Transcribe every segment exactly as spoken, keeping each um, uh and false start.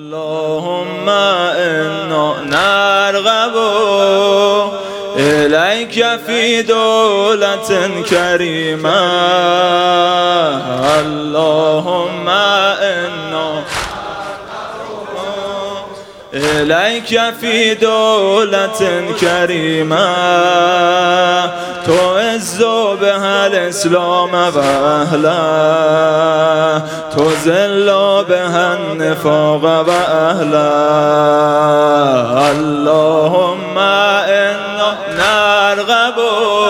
اللهم انا نرغب الیک فی دولة کریمه. اللهم انا الیک فی دولة کریمه تعز بها الاسلام و اهله تذل بها النفاق و اهله. اللهم انا نرغب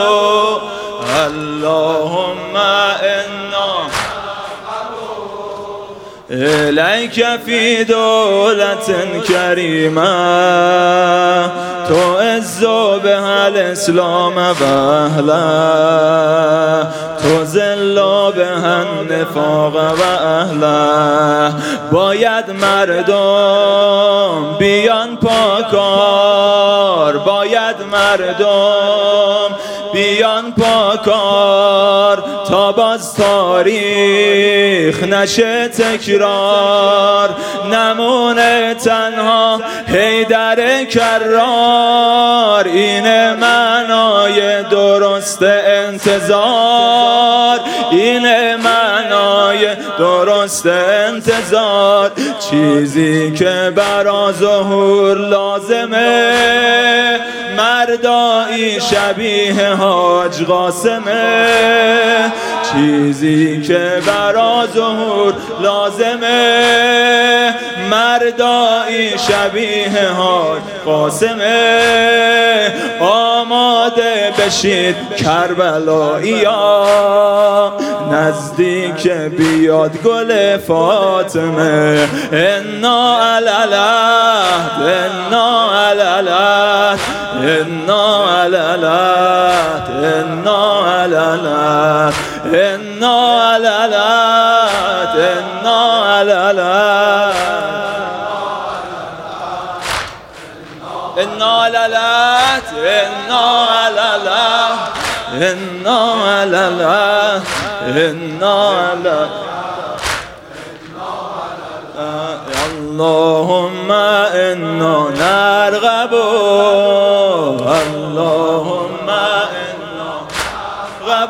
اللهم انا الیک فی دولة کریمه تعز بها الاسلام و اهله تذل بها النفاق و اهله. باید مردم بیان پاکار باید مردم بیان پاکار تا باز تاریخ نشه تکرار نمونه تنها حیدر کرار. این معنای درست انتظار این معنای درست انتظار. چیزی که برا ظهور لازمه مردایی شبیه حاج قاسمه. چیزی که برا ظهور لازمه مردایی شبیه حاج قاسمه. آماده بشید کربلایی‌ها نزدیک بیاد گل فاطمه. انا علی العهد انا علی العهد انا علی العهد انا علی العهد انا علی العهد انا علی العهد انا علی العهد انا علی العهد انا علی العهد انا علی اللهم انا نرغب اللهم انا نرغب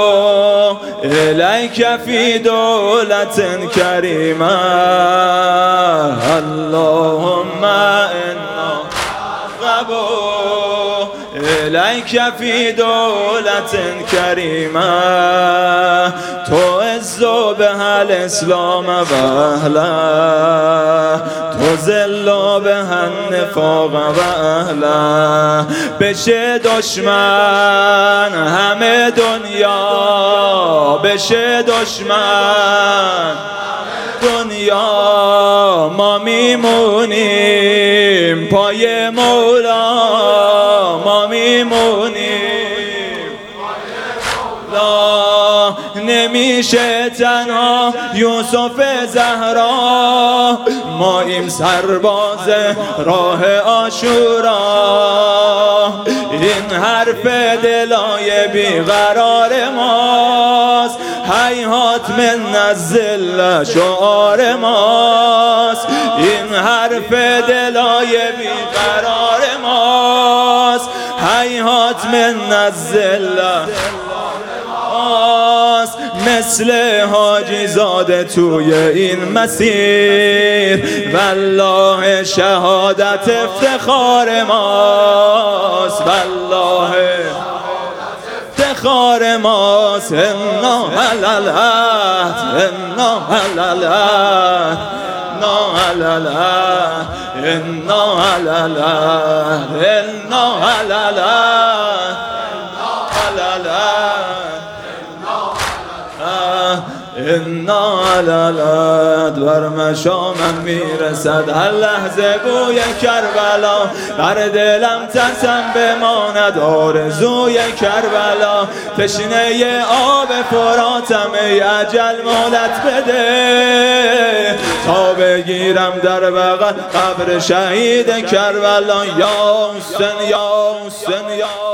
الیک فی دولة کریمه. اللهم انا نرغب الیک فی دولة کریمه تعز بها الاسلام و اهله تذل بها النفاق و اهله. بشه دشمن همه دنیا بشه دشمن دنیا ما میمونیم پای مولا ما میمونیم لا نمیشه تنها یوسف زهرا ما ایم سرباز راه عاشورا. این حرف دلای بیقرار ماست هیهات من الذل شعار ماست. این حرف دلای بیقرار ماست هیهات من الذل مثل حاجی زاده توی این مسیر والله شهادت افتخار ماست والله افتخار ماست. انا علی العهد انا علی العهد انا علی العهد انا علی العهد انا علی العهد انا علی العهد بر مشامم میرسد هر لحظه بوی کربلا بر دلم ترسم بماند آرزوی کربلا. تشنه آب فراتم ای اجل مهلت بده تا بگیرم در بغل قبر شهید کربلا. یا حسین یا حسین یا